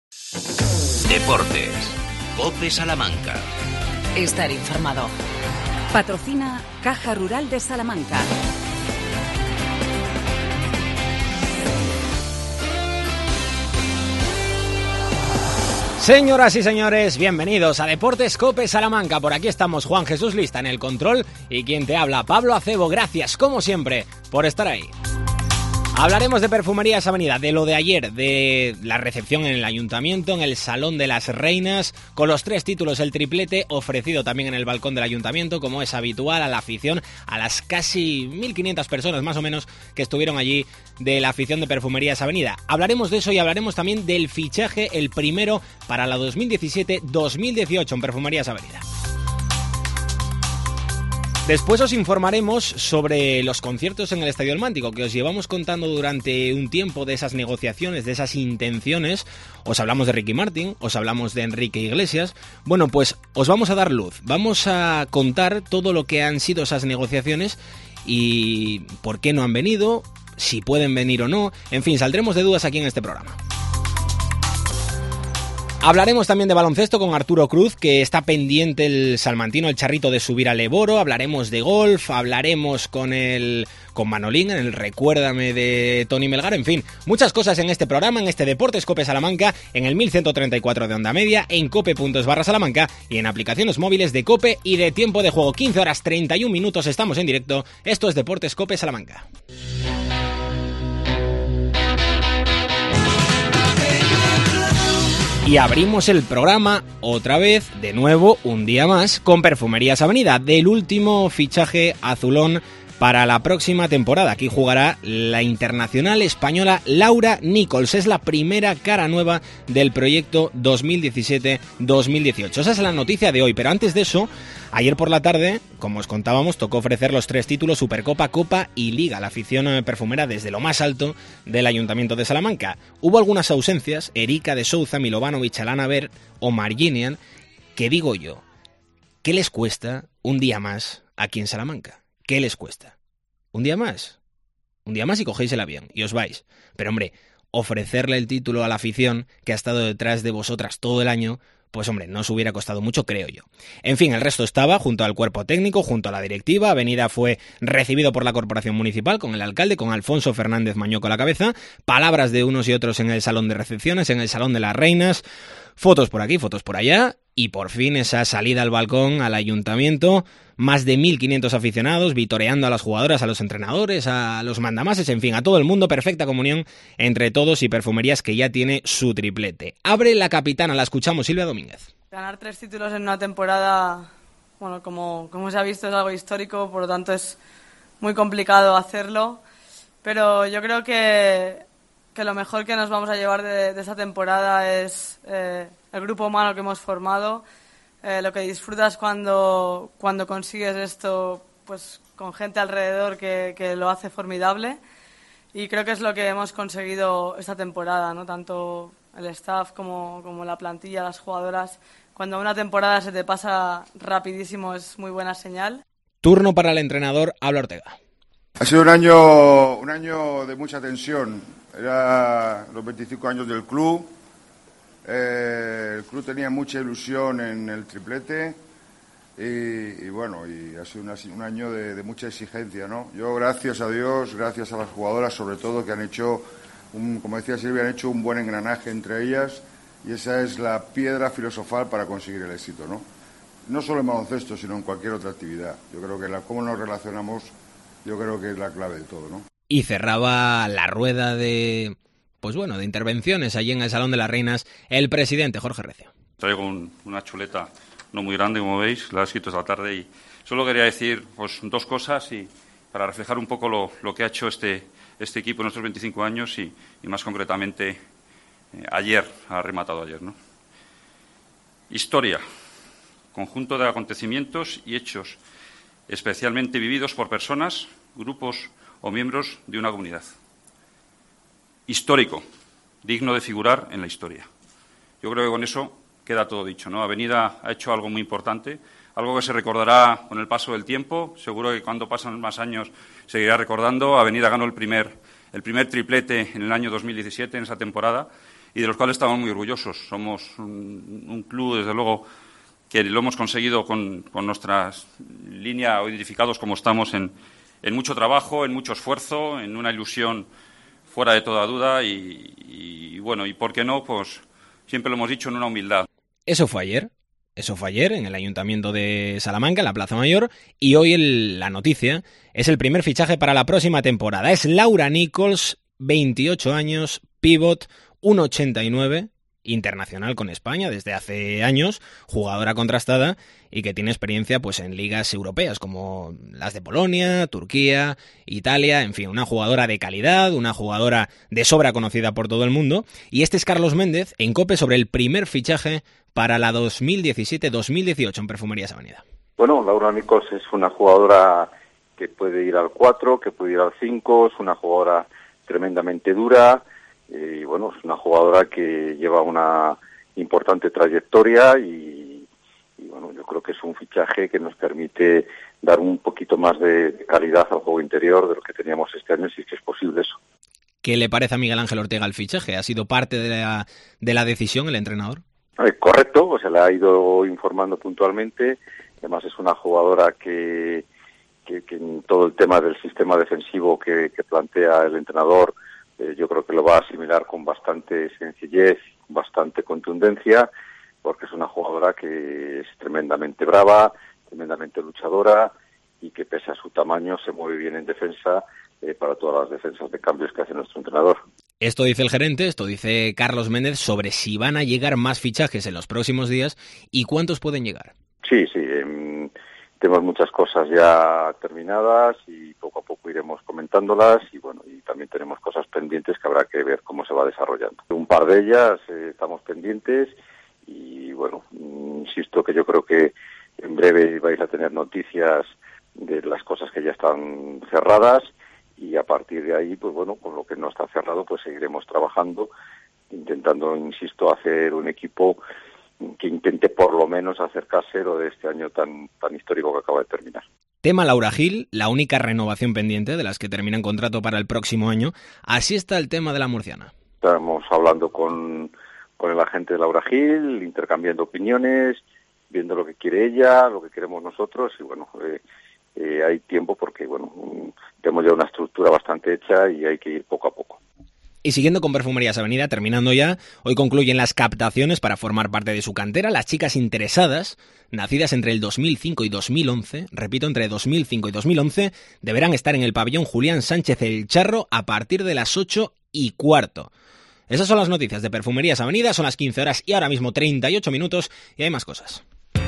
Deportes. COPE Salamanca. Estar informado. Patrocina Caja Rural de Salamanca. Señoras y señores, bienvenidos a Deportes COPE Salamanca. Por aquí estamos Juan Jesús Lista en el control y quien te habla, Pablo Acebo. Gracias, como siempre, por estar ahí. Hablaremos de Perfumerías Avenida, de lo de ayer, de la recepción en el Ayuntamiento, en el Salón de las Reinas, con los 3 títulos, el triplete ofrecido también en el balcón del Ayuntamiento, como es habitual, a la afición, a las casi 1.500 personas más o menos que estuvieron allí de la afición de Perfumerías Avenida. Hablaremos de eso y hablaremos también del fichaje, el primero para la 2017-2018 en Perfumerías Avenida. Después os informaremos sobre los conciertos en el Estadio El Mántico, que os llevamos contando durante un tiempo de esas negociaciones, de esas intenciones. Os hablamos de Ricky Martin, os hablamos de Enrique Iglesias. Bueno, pues os vamos a dar luz, vamos a contar todo lo que han sido esas negociaciones y por qué no han venido, si pueden venir o no. En fin, saldremos de dudas aquí en este programa. Hablaremos también de baloncesto con Arturo Cruz, que está pendiente el salmantino, el charrito, de subir al Eboro. Hablaremos de golf, hablaremos con Manolín en el Recuérdame de Tony Melgar. En fin, muchas cosas en este programa, en este Deportes COPE Salamanca, en el 1134 de onda media, en cope.es/Salamanca y en aplicaciones móviles de COPE y de Tiempo de Juego. 15 horas 31 minutos, estamos en directo. Esto es Deportes COPE Salamanca. Y abrimos el programa otra vez, de nuevo, un día más, con Perfumerías Avenida, del último fichaje azulón para la próxima temporada. Aquí jugará la internacional española Laura Nichols. Es la primera cara nueva del proyecto 2017-2018. Esa es la noticia de hoy, pero antes de eso, ayer por la tarde, como os contábamos, tocó ofrecer los 3 títulos, Supercopa, Copa y Liga, la afición perfumera desde lo más alto del Ayuntamiento de Salamanca. Hubo algunas ausencias, Erika de Souza, Milovanovic, Alana Ver o Marginian, que digo yo, ¿qué les cuesta un día más aquí en Salamanca? ¿Qué les cuesta? ¿Un día más? Un día más y cogéis el avión y os vais. Pero hombre, ofrecerle el título a la afición que ha estado detrás de vosotras todo el año, pues hombre, no os hubiera costado mucho, creo yo. En fin, el resto estaba junto al cuerpo técnico, junto a la directiva. Avenida fue recibido por la corporación municipal, con el alcalde, con Alfonso Fernández Mañoco a la cabeza. Palabras de unos y otros en el salón de recepciones, en el salón de las reinas. Fotos por aquí, fotos por allá. Y por fin esa salida al balcón, al ayuntamiento. Más de 1.500 aficionados vitoreando a las jugadoras, a los entrenadores, a los mandamases, en fin, a todo el mundo. Perfecta comunión entre todos y Perfumerías, que ya tiene su triplete. Abre la capitana, la escuchamos, Silvia Domínguez. Ganar 3 títulos en una temporada, bueno, como se ha visto, es algo histórico, por lo tanto es muy complicado hacerlo. Pero yo creo que lo mejor que nos vamos a llevar de esta temporada es el grupo humano que hemos formado. Lo que disfrutas cuando consigues esto, pues con gente alrededor que lo hace formidable, y creo que es lo que hemos conseguido esta temporada, ¿no? Tanto el staff como la plantilla, las jugadoras. Cuando una temporada se te pasa rapidísimo es muy buena señal. Turno para el entrenador, Pablo Ortega. Ha sido un año de mucha tensión. Era los 25 años del club. El club tenía mucha ilusión en el triplete y bueno, y ha sido un año de mucha exigencia, ¿no? Yo, gracias a Dios, gracias a las jugadoras sobre todo, que han hecho, como decía Silvia, han hecho un buen engranaje entre ellas, y esa es la piedra filosofal para conseguir el éxito, ¿no? No solo en baloncesto, sino en cualquier otra actividad. Yo creo que cómo nos relacionamos, yo creo que es la clave de todo, ¿no? Y cerraba la rueda de intervenciones allí en el Salón de las Reinas el presidente Jorge Recio. Traigo una chuleta no muy grande, como veis, la he escrito esta tarde, y solo quería decir pues 2 cosas y para reflejar un poco lo que ha hecho este equipo en estos 25 años y más concretamente ayer, ha rematado ayer, ¿no? Historia, conjunto de acontecimientos y hechos especialmente vividos por personas, grupos o miembros de una comunidad. Histórico, digno de figurar en la historia. Yo creo que con eso queda todo dicho, ¿no? Avenida ha hecho algo muy importante, algo que se recordará con el paso del tiempo. Seguro que cuando pasan más años seguirá recordando. Avenida ganó el primer triplete en el año 2017, en esa temporada, y de los cuales estamos muy orgullosos. Somos un club, desde luego, que lo hemos conseguido con nuestra línea, o identificados como estamos, en mucho trabajo, en mucho esfuerzo, en una ilusión fuera de toda duda y bueno, y por qué no, pues siempre lo hemos dicho, en una humildad. Eso fue ayer en el Ayuntamiento de Salamanca, en la Plaza Mayor, y hoy la noticia es el primer fichaje para la próxima temporada. Es Laura Nichols, 28 años, pívot, 1,89, internacional con España desde hace años, jugadora contrastada y que tiene experiencia pues en ligas europeas como las de Polonia, Turquía, Italia, en fin, una jugadora de calidad, una jugadora de sobra conocida por todo el mundo. Y este es Carlos Méndez en COPE sobre el primer fichaje para la 2017-2018 en Perfumerías Avenida. Bueno, Laura Nichols es una jugadora que puede ir al 4, que puede ir al 5, es una jugadora tremendamente dura, y bueno, es una jugadora que lleva una importante trayectoria y bueno, yo creo que es un fichaje que nos permite dar un poquito más de calidad al juego interior de lo que teníamos este año, si es que es posible eso. ¿Qué le parece a Miguel Ángel Ortega el fichaje? ¿Ha sido parte de la decisión el entrenador? Correcto, o sea, le ha ido informando puntualmente. Además es una jugadora que en todo el tema del sistema defensivo que plantea el entrenador, yo creo que lo va a asimilar con bastante sencillez, bastante contundencia, porque es una jugadora que es tremendamente brava, tremendamente luchadora y que pese a su tamaño se mueve bien en defensa para todas las defensas de cambios que hace nuestro entrenador. Esto dice el gerente, esto dice Carlos Méndez sobre si van a llegar más fichajes en los próximos días y cuántos pueden llegar. Sí, tenemos muchas cosas ya terminadas y poco a poco iremos comentándolas y bueno, y también tenemos cosas pendientes que habrá que ver cómo se va desarrollando. Un par de ellas estamos pendientes y bueno, insisto que yo creo que en breve vais a tener noticias de las cosas que ya están cerradas y a partir de ahí, pues bueno, con lo que no está cerrado, pues seguiremos trabajando, intentando, insisto, hacer un equipo que intente por lo menos acercarse a lo de este año tan histórico que acaba de terminar. Tema Laura Gil, la única renovación pendiente de las que terminan contrato para el próximo año. Así está el tema de la murciana. Estamos hablando con el agente de Laura Gil, intercambiando opiniones, viendo lo que quiere ella, lo que queremos nosotros y bueno, hay tiempo porque bueno, tenemos ya una estructura bastante hecha y hay que ir poco a poco. Y siguiendo con Perfumerías Avenida, terminando ya, hoy concluyen las captaciones para formar parte de su cantera. Las chicas interesadas, nacidas entre el 2005 y 2011, repito, entre 2005 y 2011, deberán estar en el pabellón Julián Sánchez El Charro a partir de las 8:15. Esas son las noticias de Perfumerías Avenida, son las 15 horas y ahora mismo 38 minutos y hay más cosas.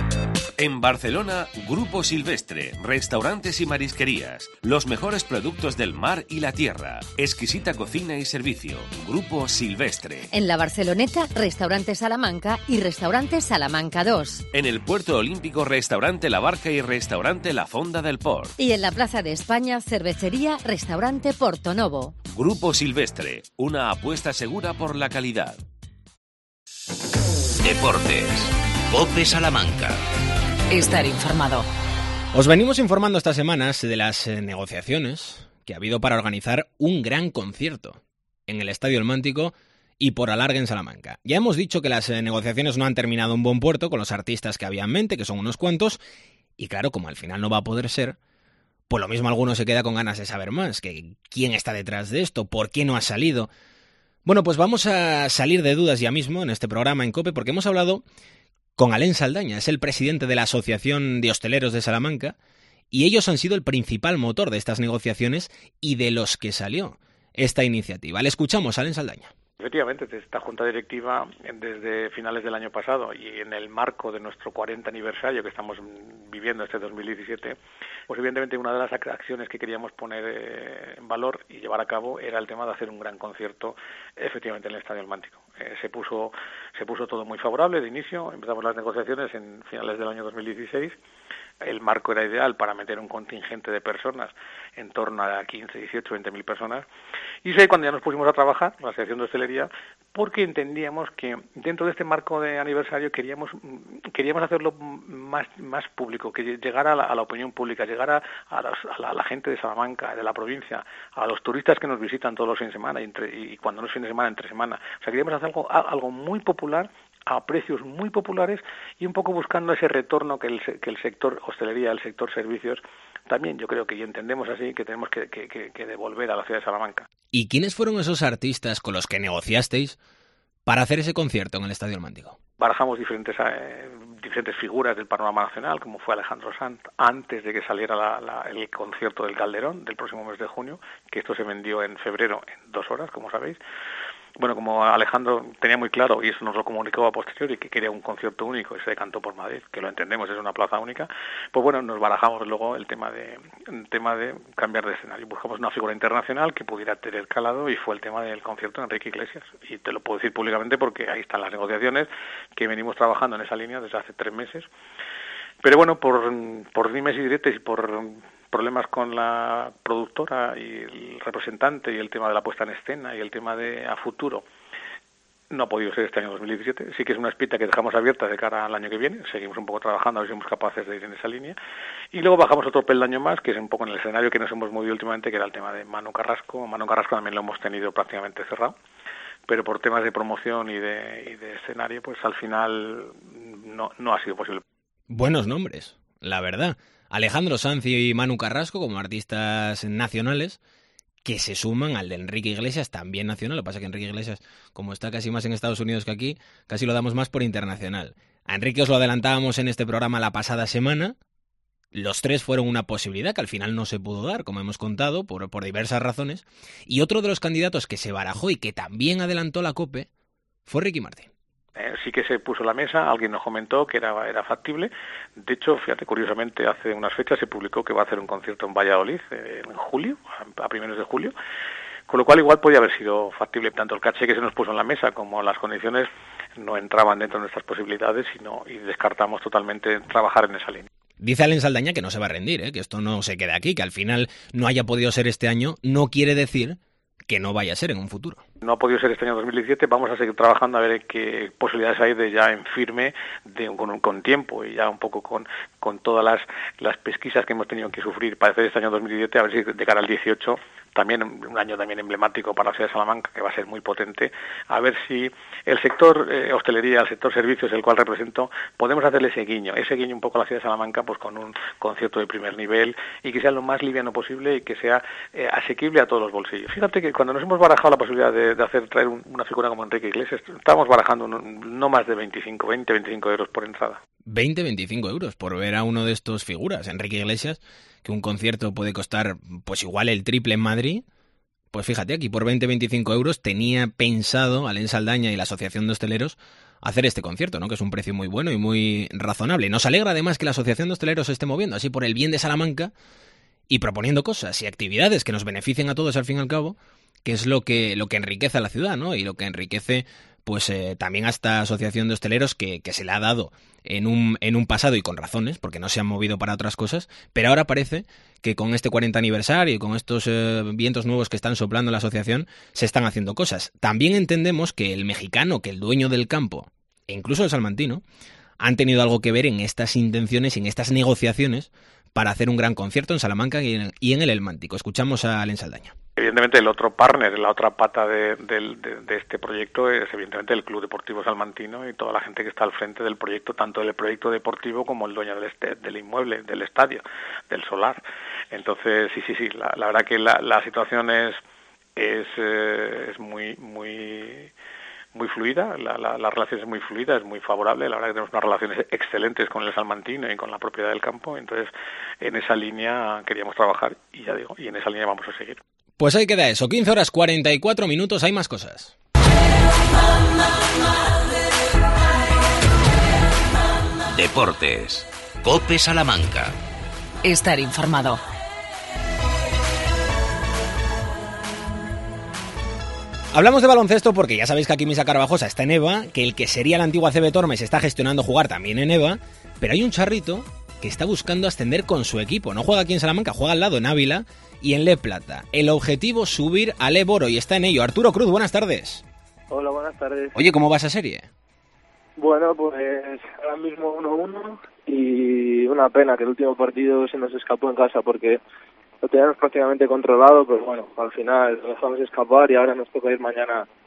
En Barcelona, Grupo Silvestre, restaurantes y marisquerías, los mejores productos del mar y la tierra, exquisita cocina y servicio, Grupo Silvestre. En la Barceloneta, Restaurante Salamanca y Restaurante Salamanca 2. En el Puerto Olímpico, Restaurante La Barca y Restaurante La Fonda del Port. Y en la Plaza de España, Cervecería Restaurante Porto Novo. Grupo Silvestre, una apuesta segura por la calidad. Deportes. COPE Salamanca. Estar informado. Os venimos informando estas semanas de las negociaciones que ha habido para organizar un gran concierto en el Estadio El Mántico y por alargue en Salamanca. Ya hemos dicho que las negociaciones no han terminado en buen puerto con los artistas que había en mente, que son unos cuantos, y claro, como al final no va a poder ser, pues lo mismo alguno se queda con ganas de saber más, que quién está detrás de esto, por qué no ha salido. Bueno, pues vamos a salir de dudas ya mismo en este programa en COPE, porque hemos hablado con Alén Saldaña, es el presidente de la Asociación de Hosteleros de Salamanca, y ellos han sido el principal motor de estas negociaciones y de los que salió esta iniciativa. Le escuchamos, Alén Saldaña. Efectivamente, esta junta directiva desde finales del año pasado y en el marco de nuestro 40 aniversario que estamos viviendo este 2017, pues evidentemente una de las acciones que queríamos poner en valor y llevar a cabo era el tema de hacer un gran concierto efectivamente en el Estadio El Mántico. Se puso todo muy favorable de inicio, empezamos las negociaciones en finales del año 2016. El marco era ideal para meter un contingente de personas en torno a 15, 18, 20.000 personas. Y es ahí cuando ya nos pusimos a trabajar, la Asociación de Hostelería, porque entendíamos que dentro de este marco de aniversario queríamos hacerlo más público, que llegara a la opinión pública, llegara a la gente de Salamanca, de la provincia, a los turistas que nos visitan todos los fines de semana y cuando no es fin de semana, entre semana. O sea, queríamos hacer algo muy popular, a precios muy populares y un poco buscando ese retorno que el sector hostelería, el sector servicios, también yo creo que y entendemos así que tenemos que devolver a la ciudad de Salamanca. ¿Y quiénes fueron esos artistas con los que negociasteis para hacer ese concierto en el Estadio El Mántico? Barajamos diferentes figuras del panorama nacional, como fue Alejandro Sanz, antes de que saliera el concierto del Calderón del próximo mes de junio, que esto se vendió en febrero en 2 horas, como sabéis. Bueno, como Alejandro tenía muy claro, y eso nos lo comunicó a posteriori, que quería un concierto único y se decantó por Madrid, que lo entendemos, es una plaza única, pues bueno, nos barajamos luego el tema de cambiar de escenario. Buscamos una figura internacional que pudiera tener calado y fue el tema del concierto de Enrique Iglesias. Y te lo puedo decir públicamente porque ahí están las negociaciones, que venimos trabajando en esa línea desde hace 3 meses. Pero bueno, por dimes y diretes y por problemas con la productora y el representante y el tema de la puesta en escena y el tema de a futuro, no ha podido ser este año 2017. Sí que es una espita que dejamos abierta de cara al año que viene. Seguimos un poco trabajando a ver si somos capaces de ir en esa línea. Y luego bajamos otro peldaño más, que es un poco en el escenario que nos hemos movido últimamente, que era el tema de Manu Carrasco. Manu Carrasco también lo hemos tenido prácticamente cerrado, pero por temas de promoción y de escenario, pues al final no ha sido posible. Buenos nombres, la verdad. Alejandro Sanz y Manu Carrasco como artistas nacionales que se suman al de Enrique Iglesias, también nacional. Lo que pasa es que Enrique Iglesias, como está casi más en Estados Unidos que aquí, casi lo damos más por internacional. A Enrique os lo adelantábamos en este programa la pasada semana. Los 3 fueron una posibilidad que al final no se pudo dar, como hemos contado, por diversas razones. Y otro de los candidatos que se barajó y que también adelantó la COPE fue Ricky Martin. Sí que se puso en la mesa, alguien nos comentó que era factible. De hecho, fíjate, curiosamente, hace unas fechas se publicó que va a hacer un concierto en Valladolid en julio, a primeros de julio, con lo cual igual podía haber sido factible. Tanto el caché que se nos puso en la mesa como las condiciones no entraban dentro de nuestras posibilidades y descartamos totalmente trabajar en esa línea. Dice Alen Saldaña que no se va a rendir, que esto no se quede aquí, que al final no haya podido ser este año, no quiere decir que no vaya a ser en un futuro. No ha podido ser este año 2017, vamos a seguir trabajando a ver qué posibilidades hay de ya en firme, con tiempo y ya un poco con todas las pesquisas que hemos tenido que sufrir para hacer este año 2017, a ver si de cara al 18, también un año también emblemático para la ciudad de Salamanca, que va a ser muy potente, a ver si el sector hostelería, el sector servicios, el cual represento, podemos hacerle ese guiño un poco a la ciudad de Salamanca, pues con un concierto de primer nivel y que sea lo más liviano posible y que sea asequible a todos los bolsillos. Fíjate que cuando nos hemos barajado la posibilidad de traer una figura como Enrique Iglesias, estábamos barajando no más de 20, 25 euros por entrada. 25 euros por ver a uno de estos figuras, Enrique Iglesias, que un concierto puede costar pues igual el triple en Madrid. Pues fíjate, aquí por 25 euros tenía pensado Alen Saldaña y la Asociación de Hosteleros hacer este concierto, ¿no? Que es un precio muy bueno y muy razonable. Nos alegra además que la Asociación de Hosteleros se esté moviendo así por el bien de Salamanca y proponiendo cosas y actividades que nos beneficien a todos al fin y al cabo, que es lo que enriquece a la ciudad, ¿no? Y lo que enriquece pues también a esta asociación de hosteleros que se le ha dado en un pasado y con razones, porque no se han movido para otras cosas, pero ahora parece que con este 40 aniversario y con estos vientos nuevos que están soplando en la asociación se están haciendo cosas. También entendemos que el mexicano, que el dueño del campo, e incluso el salmantino, han tenido algo que ver en estas intenciones y en estas negociaciones para hacer un gran concierto en Salamanca y en el Mántico. Escuchamos a Alen Saldaña. Evidentemente el otro partner, la otra pata de este proyecto es evidentemente el Club Deportivo Salmantino y toda la gente que está al frente del proyecto, tanto del proyecto deportivo como el dueño del inmueble, del estadio, del solar. Entonces sí, la verdad que la situación es muy fluida, la relación es muy fluida, es muy favorable, la verdad que tenemos unas relaciones excelentes con el salmantino y con la propiedad del campo, entonces en esa línea queríamos trabajar y ya digo, y en esa línea vamos a seguir. Pues ahí queda eso, 15 horas 44 minutos, hay más cosas. Deportes. COPE Salamanca. Estar informado. Hablamos de baloncesto porque ya sabéis que aquí Misa Carvajosa está en EVA, que el que sería la antigua CB Tormes está gestionando jugar también en EVA, pero hay un charrito que está buscando ascender con su equipo. No juega aquí en Salamanca, juega al lado en Ávila y en Le Plata. El objetivo, subir al Eboro, y está en ello. Arturo Cruz, buenas tardes. Hola, buenas tardes. Oye, ¿cómo va esa serie? Bueno, pues ahora mismo 1-1 y una pena que el último partido se nos escapó en casa porque lo teníamos prácticamente controlado, pero bueno, al final lo dejamos escapar y ahora nos toca ir mañana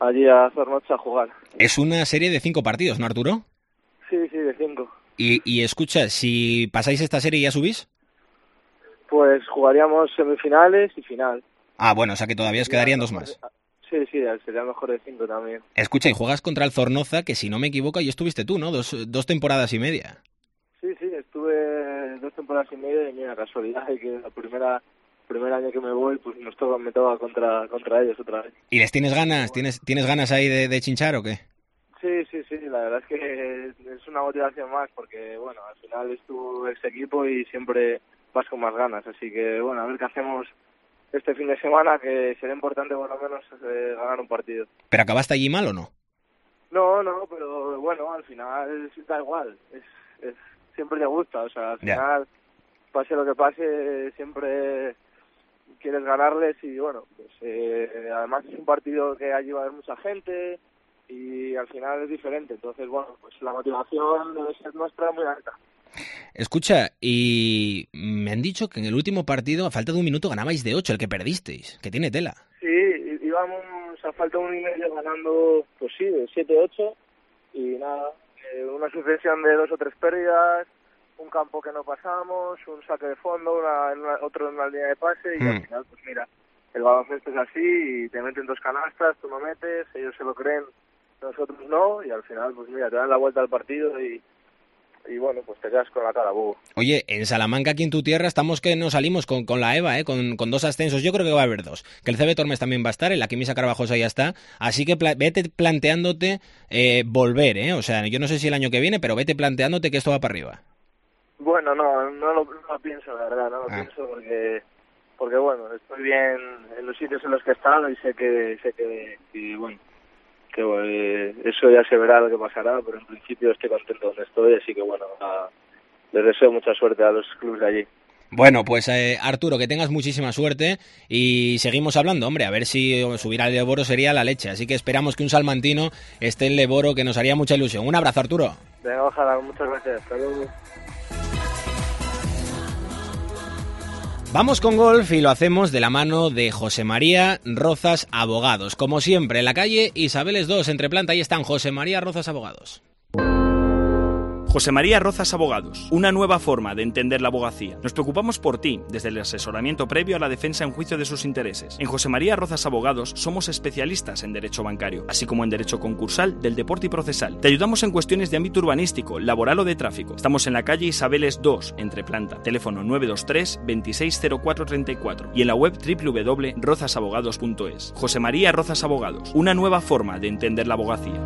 allí a Zornocha a jugar. Es una serie de 5 partidos, ¿no, Arturo? Sí, de 5. Y escucha, si pasáis esta serie, ¿ya subís? Pues jugaríamos semifinales y final. Ah, bueno, o sea que todavía os quedarían 2 más. Sí, sería mejor de 5 también. Escucha, y juegas contra el Zornoza, que si no me equivoco, ahí estuviste tú, ¿no? Dos temporadas y media. Sí, estuve 2 temporadas y media y mira, casualidad, y que primer año que me voy, pues me toca contra ellos otra vez. ¿Y les tienes ganas? ¿Tienes ganas ahí de chinchar o qué? Sí, la verdad es que es una motivación más, porque bueno, al final es tu ex equipo y siempre vas con más ganas, así que bueno, a ver qué hacemos este fin de semana, que será importante por lo menos ganar un partido. ¿Pero acabaste allí mal o no? No, pero bueno, al final da igual, es siempre te gusta, o sea, al final, pase lo que pase, siempre quieres ganarles y bueno, pues además es un partido que allí va a haber mucha gente y al final es diferente, entonces bueno, pues la motivación debe ser nuestra muy alta. Escucha, y me han dicho que en el último partido, a falta de 1 minuto, ganabais de 8, el que perdisteis, que tiene tela. Sí, íbamos a falta de 1 y medio ganando, pues sí, de 7-8 y nada, una sucesión de 2 o 3 pérdidas, un campo que no pasamos, un saque de fondo, otro en una línea de pase y al final, pues mira, el baloncesto es así y te meten 2 canastas, tú no metes, ellos se lo creen, nosotros no, y al final, pues mira, te dan la vuelta al partido y bueno, pues te quedas con la cara bobo. Oye, en Salamanca, aquí en tu tierra, estamos que nos salimos con la EVA, con 2 ascensos. Yo creo que va a haber 2. Que el CB Tormes también va a estar, el Quimisa Carvajosa ya está. Así que vete planteándote volver, ¿eh? O sea, yo no sé si el año que viene, pero vete planteándote que esto va para arriba. Bueno, no lo pienso, la verdad, no lo pienso porque bueno, estoy bien en los sitios en los que he estado y sé que bueno, que eso ya se verá lo que pasará, pero en principio estoy contento donde estoy, así que bueno, les deseo mucha suerte a los clubes de allí. Bueno, pues Arturo, que tengas muchísima suerte y seguimos hablando, hombre, a ver si subir al Leboro sería la leche, así que esperamos que un salmantino esté en Leboro, que nos haría mucha ilusión. Un abrazo, Arturo. Venga, ojalá, muchas gracias, hasta luego. Vamos con golf y lo hacemos de la mano de José María Rozas Abogados. Como siempre, en la calle Isabeles 2, entre planta, ahí están José María Rozas Abogados. José María Rozas Abogados, una nueva forma de entender la abogacía. Nos preocupamos por ti, desde el asesoramiento previo a la defensa en juicio de sus intereses. En José María Rozas Abogados somos especialistas en derecho bancario, así como en derecho concursal, del deporte y procesal. Te ayudamos en cuestiones de ámbito urbanístico, laboral o de tráfico. Estamos en la calle Isabeles 2, entre planta. Teléfono 923 260434 y en la web www.rozasabogados.es. José María Rozas Abogados, una nueva forma de entender la abogacía.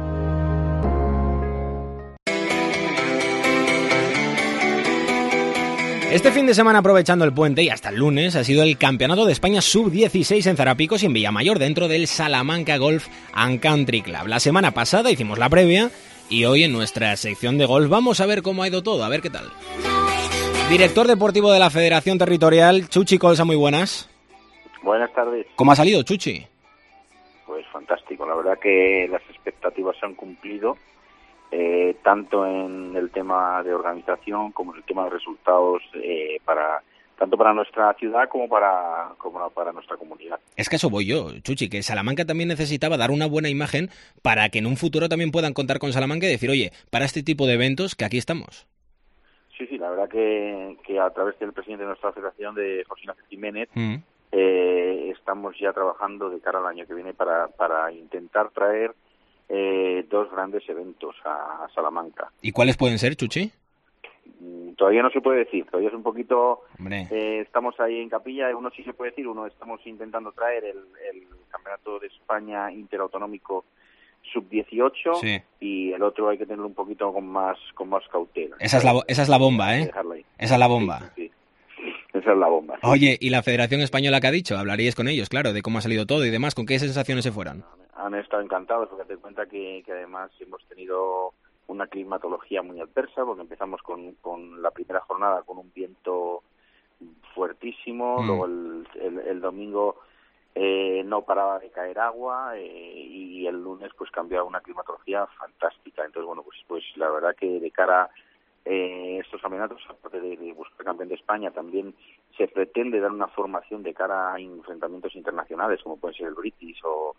Este fin de semana, aprovechando el puente y hasta el lunes, ha sido el Campeonato de España Sub-16 en Zarapicos y en Villamayor, dentro del Salamanca Golf and Country Club. La semana pasada hicimos la previa y hoy en nuestra sección de golf vamos a ver cómo ha ido todo, a ver qué tal. Director deportivo de la Federación Territorial, Chuchi Colsa, muy buenas. Buenas tardes. ¿Cómo ha salido, Chuchi? Pues fantástico, la verdad que las expectativas se han cumplido. Tanto en el tema de organización como en el tema de resultados tanto para nuestra ciudad como para nuestra comunidad. Es que eso voy yo, Chuchi, que Salamanca también necesitaba dar una buena imagen para que en un futuro también puedan contar con Salamanca y decir, oye, para este tipo de eventos que aquí estamos. Sí, la verdad que a través del presidente de nuestra federación, de José Ignacio Jiménez, estamos ya trabajando de cara al año que viene para intentar traer 2 grandes eventos a Salamanca. ¿Y cuáles pueden ser, Chuchi? Todavía no se puede decir, todavía es un poquito... estamos ahí en capilla, uno sí se puede decir, uno estamos intentando traer el Campeonato de España Interautonómico Sub-18 y el otro hay que tenerlo un poquito con más cautela. Esa es la bomba, ¿eh? Esa es la bomba. Sí. Esa es la bomba. Sí. Oye, ¿y la Federación Española qué ha dicho? Hablaríais con ellos, claro, de cómo ha salido todo y demás. ¿Con qué sensaciones se fueron? Han estado encantados, porque te cuenta que además hemos tenido una climatología muy adversa, porque empezamos con la primera jornada con un viento fuertísimo, luego el domingo no paraba de caer agua y el lunes pues cambiaba una climatología fantástica. Entonces, bueno, pues la verdad que de cara estos campeonatos, aparte de buscar campeón de España, también se pretende dar una formación de cara a enfrentamientos internacionales, como pueden ser el British o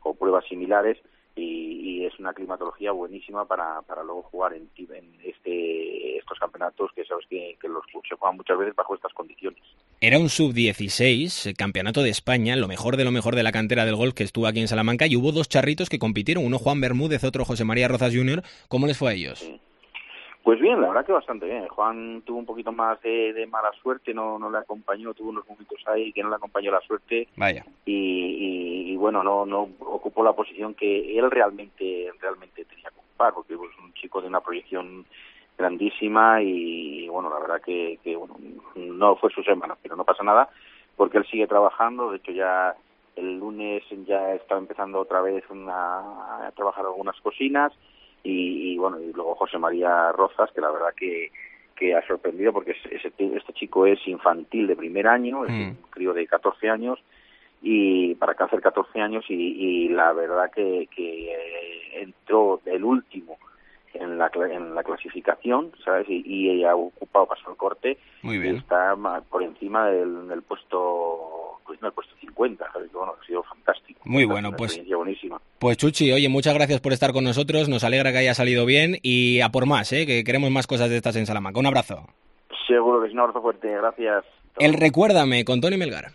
o pruebas similares, y es una climatología buenísima para luego jugar en estos campeonatos, que sabes que los clubes se juegan muchas veces bajo estas condiciones. Era un sub-16, campeonato de España, lo mejor de la cantera del golf que estuvo aquí en Salamanca, y hubo 2 charritos que compitieron, uno Juan Bermúdez, otro José María Rozas Jr. ¿Cómo les fue a ellos? Sí. Pues bien, la verdad que bastante bien. Juan tuvo un poquito más de mala suerte, no le acompañó, tuvo unos momentos ahí que no le acompañó la suerte. Vaya. Y bueno, no ocupó la posición que él realmente tenía que ocupar, porque es un chico de una proyección grandísima y bueno, la verdad que bueno, no fue su semana, pero no pasa nada, porque él sigue trabajando. De hecho, ya el lunes ya está empezando otra vez a trabajar algunas cocinas. Y bueno, y luego José María Rozas, que la verdad que ha sorprendido, porque este chico es infantil de primer año, es un crío de 14 años, y para hacer 14 años, y la verdad que entró el último en la clasificación, ¿sabes? Y ha ocupado, pasó el corte. Muy bien. Y está por encima del puesto, pues en el puesto 50, ¿sabes? Bueno, ha sido fantástico. Muy bueno, una pues experiencia buenísima. Pues Chuchi, oye, muchas gracias por estar con nosotros, nos alegra que haya salido bien y a por más, que queremos más cosas de estas en Salamanca. Un abrazo. Seguro que es un abrazo fuerte, gracias. El Recuérdame con Tony Melgar.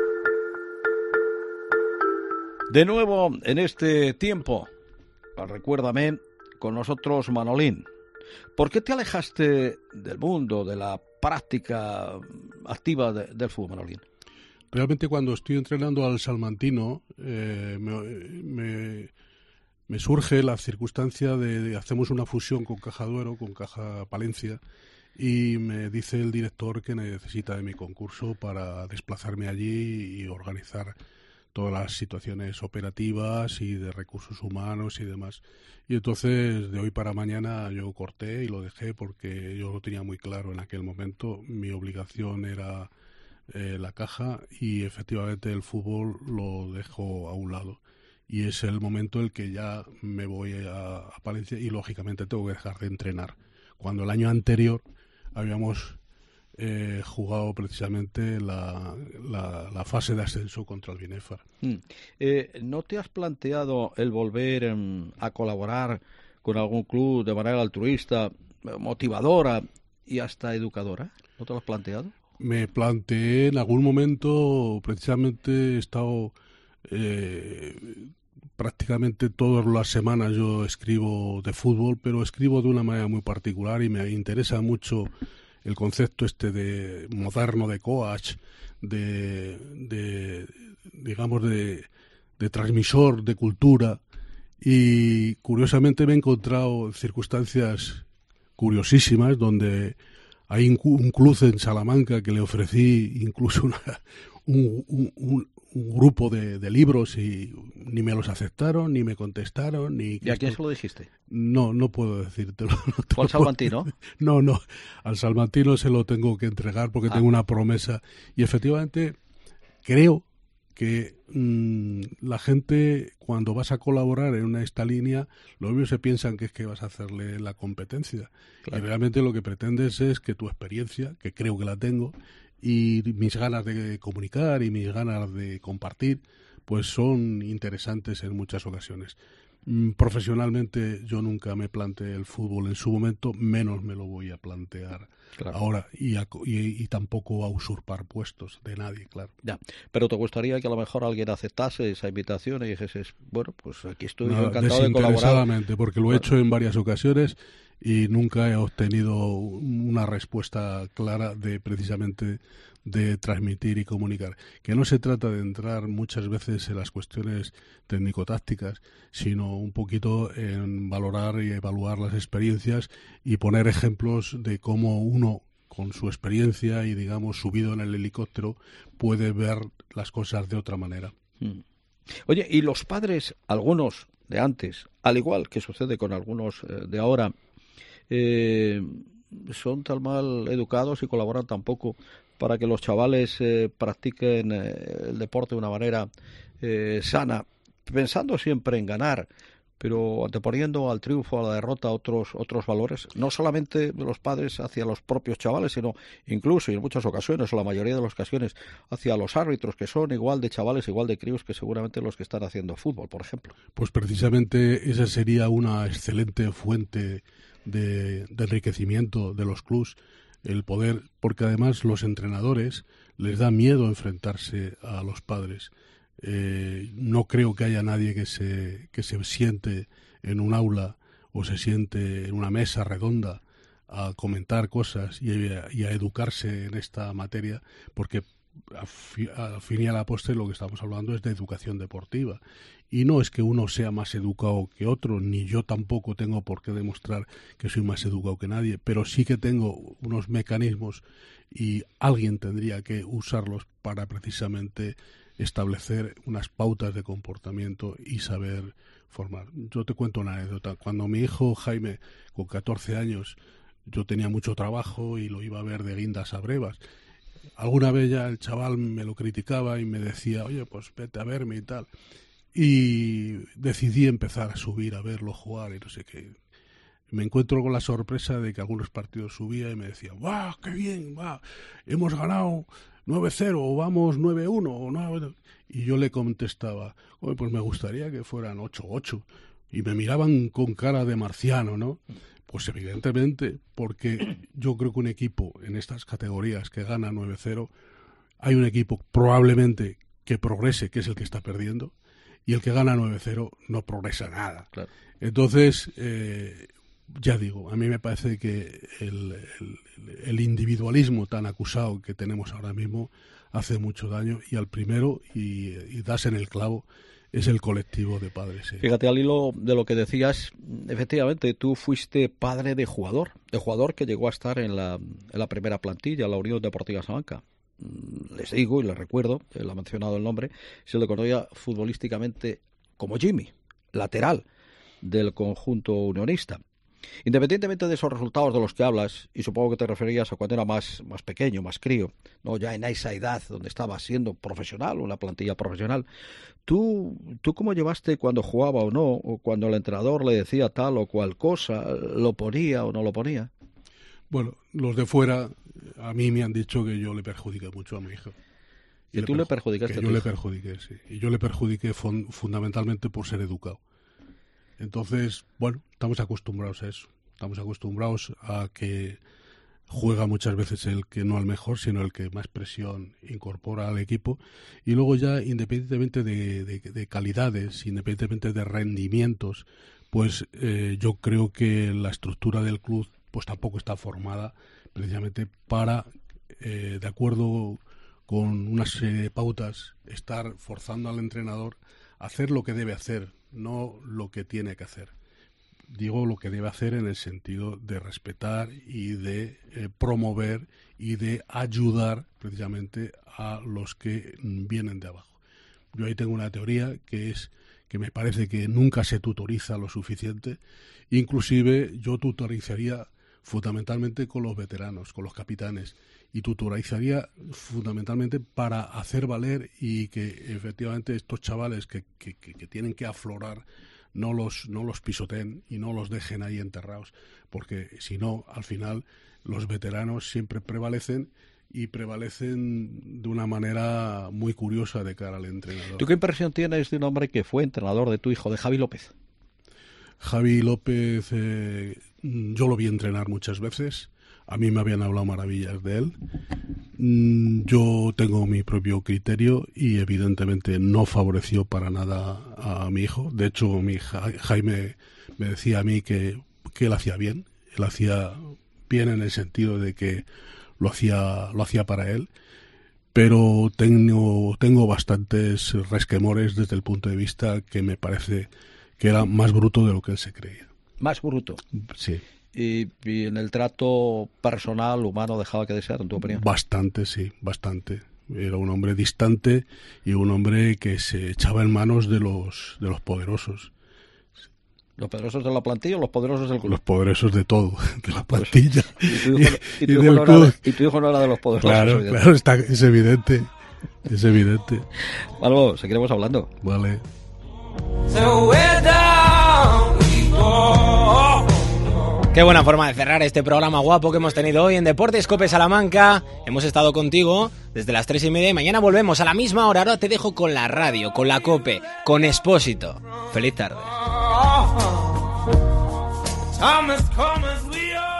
De nuevo en este tiempo, Recuérdame, con nosotros Manolín. ¿Por qué te alejaste del mundo, de la práctica activa del fútbol, Manolín? Realmente cuando estoy entrenando al salmantino me surge la circunstancia de hacemos una fusión con Caja Duero, con Caja Palencia, y me dice el director que necesita de mi concurso para desplazarme allí y organizar todas las situaciones operativas y de recursos humanos y demás. Y entonces, de hoy para mañana, yo corté y lo dejé porque yo lo tenía muy claro en aquel momento. Mi obligación era la Caja y efectivamente el fútbol lo dejo a un lado. Y es el momento en el que ya me voy a Palencia y, lógicamente, tengo que dejar de entrenar. Cuando el año anterior habíamos jugado precisamente la fase de ascenso contra el Binefar. ¿No te has planteado el volver a colaborar con algún club de manera altruista, motivadora y hasta educadora? ¿No te lo has planteado? Me planteé en algún momento, precisamente he estado prácticamente todas las semanas yo escribo de fútbol, pero escribo de una manera muy particular y me interesa mucho el concepto de moderno de coach, digamos de transmisor de cultura, y curiosamente me he encontrado circunstancias curiosísimas donde hay un club en Salamanca que le ofrecí incluso un grupo de libros y ni me los aceptaron, ni me contestaron. ¿Y a quién se lo dijiste? No puedo decírtelo. ¿Al Salmantino? No, al Salmantino se lo tengo que entregar porque tengo una promesa. Y efectivamente creo que la gente, cuando vas a colaborar en esta línea, lo mismo se piensan que es que vas a hacerle la competencia. Claro. Y realmente lo que pretendes es que tu experiencia, que creo que la tengo, y mis ganas de comunicar y mis ganas de compartir, pues son interesantes en muchas ocasiones. Profesionalmente yo nunca me planteé el fútbol en su momento, menos me lo voy a plantear ahora, y tampoco a usurpar puestos de nadie, claro. Ya, pero ¿te gustaría que a lo mejor alguien aceptase esa invitación y dijese, bueno, pues aquí estoy encantado de colaborar? Desinteresadamente, porque lo he hecho en varias ocasiones y nunca he obtenido una respuesta clara precisamente de transmitir y comunicar. Que no se trata de entrar muchas veces en las cuestiones técnico-tácticas, sino un poquito en valorar y evaluar las experiencias y poner ejemplos de cómo uno, con su experiencia y, digamos, subido en el helicóptero, puede ver las cosas de otra manera. Oye, y los padres, algunos de antes, al igual que sucede con algunos de ahora, son tan mal educados y colaboran tan poco para que los chavales practiquen el deporte de una manera sana, pensando siempre en ganar, pero anteponiendo al triunfo, a la derrota, otros valores, no solamente de los padres hacia los propios chavales, sino incluso, y en muchas ocasiones, o la mayoría de las ocasiones, hacia los árbitros, que son igual de chavales, igual de críos que seguramente los que están haciendo fútbol, por ejemplo. Pues precisamente esa sería una excelente fuente de enriquecimiento de los clubs, el poder, porque además los entrenadores les da miedo enfrentarse a los padres. No creo que haya nadie que se siente en un aula o se siente en una mesa redonda a comentar cosas y a educarse en esta materia, porque al fin y a la postre lo que estamos hablando es de educación deportiva. Y no es que uno sea más educado que otro, ni yo tampoco tengo por qué demostrar que soy más educado que nadie, pero sí que tengo unos mecanismos y alguien tendría que usarlos para precisamente establecer unas pautas de comportamiento y saber formar. Yo te cuento una anécdota. Cuando mi hijo Jaime, con 14 años, yo tenía mucho trabajo y lo iba a ver de guindas a brevas. Alguna vez ya el chaval me lo criticaba y me decía, oye, pues vete a verme y tal. Y decidí empezar a subir a verlo jugar y no sé qué. Me encuentro con la sorpresa de que algunos partidos subía y me decía, ¡guau, qué bien! ¡Guau! Hemos ganado 9-0 o vamos 9-1 o 9... Y yo le contestaba, oye, pues me gustaría que fueran 8-8. Y me miraban con cara de marciano, ¿no? Pues evidentemente, porque yo creo que un equipo en estas categorías que gana 9-0, hay un equipo probablemente que progrese, que es el que está perdiendo, y el que gana 9-0 no progresa nada. Claro. Entonces, ya digo, a mí me parece que el individualismo tan acusado que tenemos ahora mismo hace mucho daño, y al primero, y das en el clavo, es el colectivo de padres. Sí. Fíjate, al hilo de lo que decías, efectivamente, tú fuiste padre de jugador que llegó a estar en la primera plantilla, la Unión Deportiva Salamanca. Les digo y les recuerdo, él ha mencionado el nombre, se le conocía futbolísticamente como Jimmy, lateral del conjunto unionista. Independientemente de esos resultados de los que hablas, y supongo que te referías a cuando era más pequeño, más crío, no ya en esa edad donde estabas siendo profesional, una plantilla profesional, ¿tú cómo llevaste cuando jugaba o no, o cuando el entrenador le decía tal o cual cosa, lo ponía o no lo ponía? Bueno, los de fuera a mí me han dicho que yo le perjudiqué mucho a mi hijo. ¿Y tú le perjudicaste a tu hijo? Yo le perjudiqué, sí. Y yo le perjudiqué fundamentalmente por ser educado. Entonces, bueno, estamos acostumbrados a eso. Estamos acostumbrados a que juega muchas veces el que no al mejor, sino el que más presión incorpora al equipo. Y luego ya, independientemente de calidades, independientemente de rendimientos, pues yo creo que la estructura del club pues tampoco está formada precisamente para, de acuerdo con una serie de pautas, estar forzando al entrenador a hacer lo que debe hacer, no lo que tiene que hacer. Digo lo que debe hacer en el sentido de respetar y de promover y de ayudar precisamente a los que vienen de abajo. Yo ahí tengo una teoría que es que me parece que nunca se tutoriza lo suficiente. Inclusive yo tutorizaría fundamentalmente con los veteranos, con los capitanes, y tutorizaría fundamentalmente para hacer valer y que efectivamente estos chavales que tienen que aflorar no los pisoteen y no los dejen ahí enterrados, porque si no, al final los veteranos siempre prevalecen y prevalecen de una manera muy curiosa de cara al entrenador. ¿Tú qué impresión tienes de un hombre que fue entrenador de tu hijo, de Javi López? Javi López, yo lo vi entrenar muchas veces. A mí me habían hablado maravillas de él. Yo tengo mi propio criterio y evidentemente no favoreció para nada a mi hijo. De hecho, Jaime me decía a mí que él hacía bien. Él hacía bien en el sentido de que lo hacía para él. Pero tengo bastantes resquemores desde el punto de vista que me parece que era más bruto de lo que él se creía. ¿Más bruto? Sí. ¿Y en el trato personal, humano, dejaba que desear, en tu opinión? Bastante, sí, bastante. Era un hombre distante y un hombre que se echaba en manos de los poderosos. ¿Los poderosos de la plantilla o los poderosos del club? Los poderosos de todo, de la plantilla. ¿Y tu hijo no era de los poderosos? Claro, es evidente. Es evidente. Algo, seguiremos hablando. Vale. So we're down. Qué buena forma de cerrar este programa guapo que hemos tenido hoy en Deportes Cope Salamanca. Hemos estado contigo desde las 3:30 y mañana volvemos a la misma hora. Ahora te dejo con la radio, con la Cope, con Expósito. Feliz tarde.